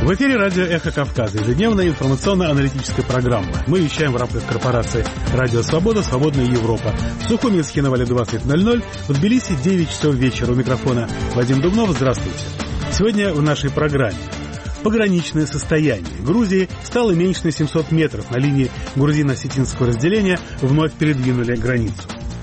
В эфире радио «Эхо Кавказа», ежедневная информационно-аналитическая программа. Мы вещаем в рамках корпорации «Радио Свобода», «Свободная Европа». В Сухуми с Хинвале 20:00, в Тбилиси 9 часов вечера. У микрофона Вадим Дубнов. Здравствуйте. Сегодня в нашей программе. Пограничное состояние Грузии стало меньше на 700 метров. На линии грузино-осетинского разделения вновь передвинули границу.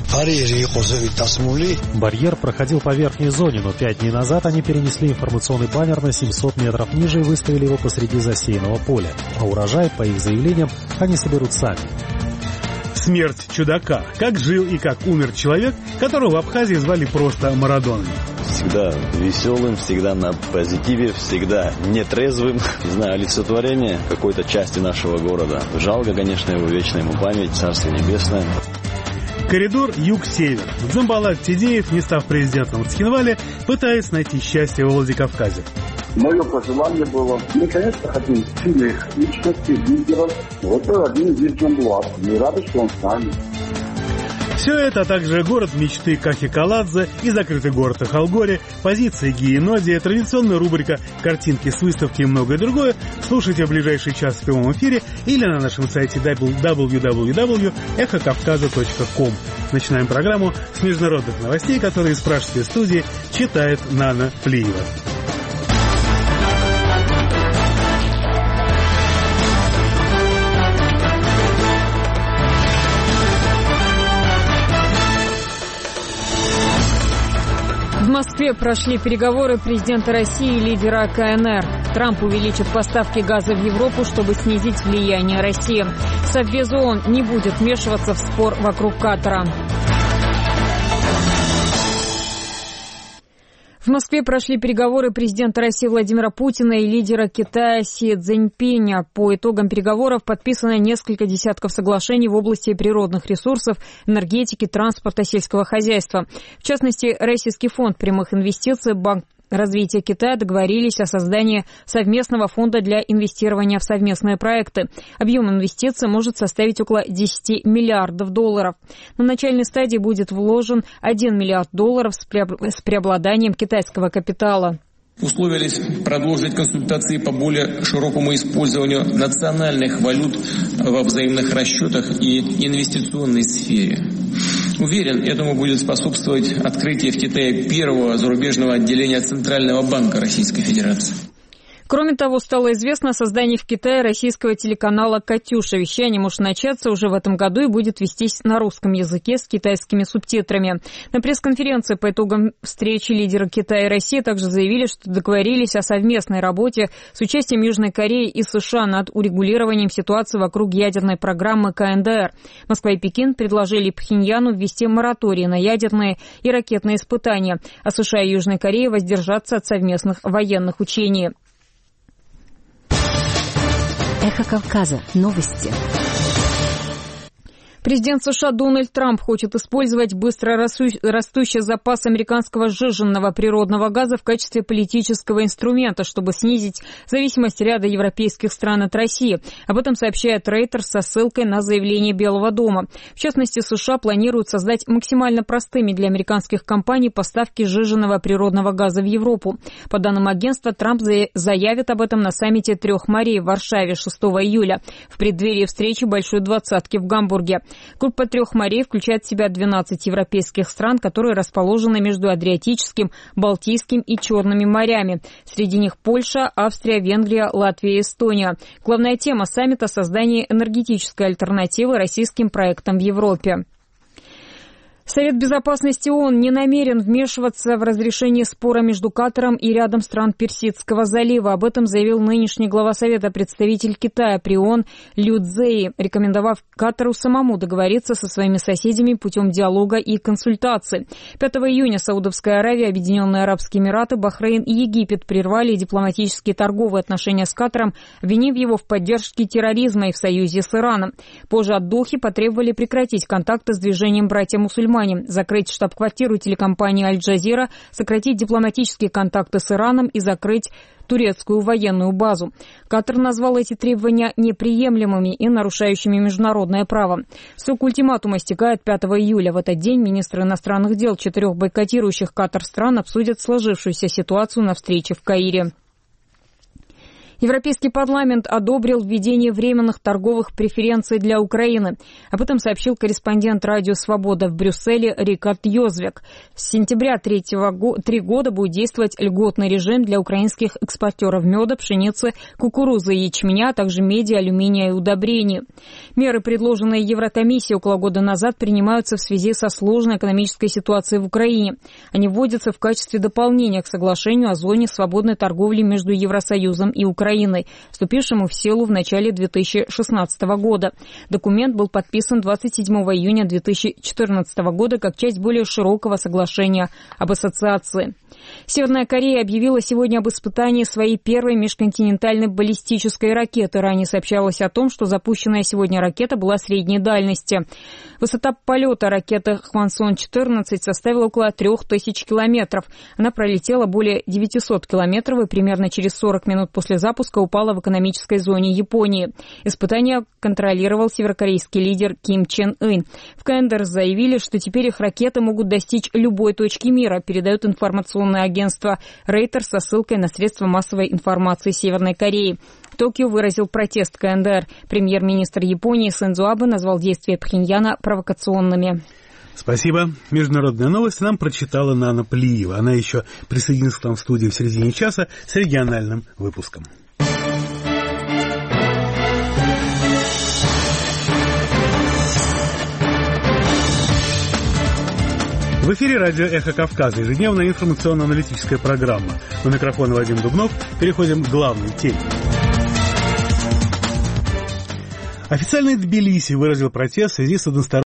Барьер проходил по верхней зоне, но 5 дней назад они перенесли информационный баннер на 700 метров ниже и выставили его посреди засеянного поля. А урожай, по их заявлениям, они соберут сами. Смерть чудака. Как жил и как умер человек, которого в Абхазии звали просто Марадоной. Всегда веселым, всегда на позитиве, всегда нетрезвым. Не знаю, олицетворение какой-то части нашего города. Жалко, конечно, его, вечная ему память, Царствие Небесное. Коридор юг-север. Дзамбалат Тидеев, не став президентом в Цхинвале, пытается найти счастье во Владикавказе. Мое пожелание было, мы, конечно, хотим сильных личностей, лидеров. Вот один из Дзамбалат. Мы рады, что он с нами. Все это, а также город мечты Кахикаладзе и закрытый город Ахалгоре, позиции Гиенодия, традиционная рубрика «Картинки с выставки» и многое другое слушайте в ближайший час в прямом эфире или на нашем сайте www.эхокавказа.ком. Начинаем программу с международных новостей, которые из пражской студии читает Нана Плиева. В Москве прошли переговоры президента России и лидера КНР. Трамп увеличит поставки газа в Европу, чтобы снизить влияние России. Совбез ООН не будет вмешиваться в спор вокруг Катара. В Москве прошли переговоры президента России Владимира Путина и лидера Китая Си Цзиньпиня. По итогам переговоров подписано несколько десятков соглашений в области природных ресурсов, энергетики, транспорта, сельского хозяйства. В частности, Российский фонд прямых инвестиций, Банк развития Китая договорились о создании совместного фонда для инвестирования в совместные проекты. Объем инвестиций может составить около $10 миллиардов. На начальной стадии будет вложен $1 миллиард с преобладанием китайского капитала. Условились продолжить консультации по более широкому использованию национальных валют во взаимных расчетах и инвестиционной сфере. Уверен, этому будет способствовать открытие в Китае первого зарубежного отделения Центрального банка Российской Федерации. Кроме того, стало известно о создании в Китае российского телеканала «Катюша». Вещание может начаться уже в этом году и будет вестись на русском языке с китайскими субтитрами. На пресс-конференции по итогам встречи лидеры Китая и России также заявили, что договорились о совместной работе с участием Южной Кореи и США над урегулированием ситуации вокруг ядерной программы КНДР. Москва и Пекин предложили Пхеньяну ввести мораторий на ядерные и ракетные испытания, а США и Южной Кореи воздержаться от совместных военных учений. Эхо Кавказа. Новости. Президент США Дональд Трамп хочет использовать быстро растущий запас американского сжиженного природного газа в качестве политического инструмента, чтобы снизить зависимость ряда европейских стран от России. Об этом сообщает Reuters со ссылкой на заявление Белого дома. В частности, США планируют создать максимально простыми для американских компаний поставки сжиженного природного газа в Европу. По данным агентства, Трамп заявит об этом на саммите трех морей в Варшаве 6 июля, в преддверии встречи Большой двадцатки в Гамбурге. Группа трех морей включает в себя 12 европейских стран, которые расположены между Адриатическим, Балтийским и Черными морями. Среди них Польша, Австрия, Венгрия, Латвия и Эстония. Главная тема саммита – создание энергетической альтернативы российским проектам в Европе. Совет Безопасности ООН не намерен вмешиваться в разрешение спора между Катаром и рядом стран Персидского залива. Об этом заявил нынешний глава Совета, представитель Китая при ООН Лю Цзэи, рекомендовав Катару самому договориться со своими соседями путем диалога и консультаций. 5 июня Саудовская Аравия, Объединенные Арабские Эмираты, Бахрейн и Египет прервали дипломатические торговые отношения с Катаром, обвинив его в поддержке терроризма и в союзе с Ираном. Позже от Дохи потребовали прекратить контакты с движением «Братья-мусульмане», закрыть штаб-квартиру телекомпании «Аль-Джазира», сократить дипломатические контакты с Ираном и закрыть турецкую военную базу. Катар назвал эти требования неприемлемыми и нарушающими международное право. Срок ультиматума истекает 5 июля. В этот день министры иностранных дел 4 бойкотирующих Катар стран обсудят сложившуюся ситуацию на встрече в Каире. Европейский парламент одобрил введение временных торговых преференций для Украины. Об этом сообщил корреспондент «Радио Свобода» в Брюсселе Рикард Йозвек. С сентября 3 года будет действовать льготный режим для украинских экспортеров меда, пшеницы, кукурузы и ячменя, а также меди, алюминия и удобрений. Меры, предложенные Еврокомиссией около года назад, принимаются в связи со сложной экономической ситуацией в Украине. Они вводятся в качестве дополнения к соглашению о зоне свободной торговли между Евросоюзом и Украиной, вступившему в силу в начале 2016 года. Документ был подписан 27 июня 2014 года как часть более широкого соглашения об ассоциации. Северная Корея объявила сегодня об испытании своей первой межконтинентальной баллистической ракеты. Ранее сообщалось о том, что запущенная сегодня ракета была средней дальности. Высота полета ракеты Хвансон-14 составила около 3000 километров. Она пролетела более 900 километров и примерно через 40 минут после запуска упала в экономической зоне Японии. Испытание контролировал северокорейский лидер Ким Чен Ын. В КНДР заявили, что теперь их ракеты могут достичь любой точки мира, передает информационное агентство Reuters со ссылкой на средства массовой информации Северной Кореи. Токио выразил протест КНДР. Премьер-министр Японии Синдзо Абе назвал действия Пхеньяна провокационными. Спасибо. Международные новости нам прочитала Нана Плиева. Она еще присоединится к нам в студии в середине часа с региональным выпуском. В эфире радио «Эхо Кавказа», ежедневная информационно-аналитическая программа. У микрофона Вадим Дубнов. Переходим к главной теме. Официальный Тбилиси выразил протест в связи с односторонним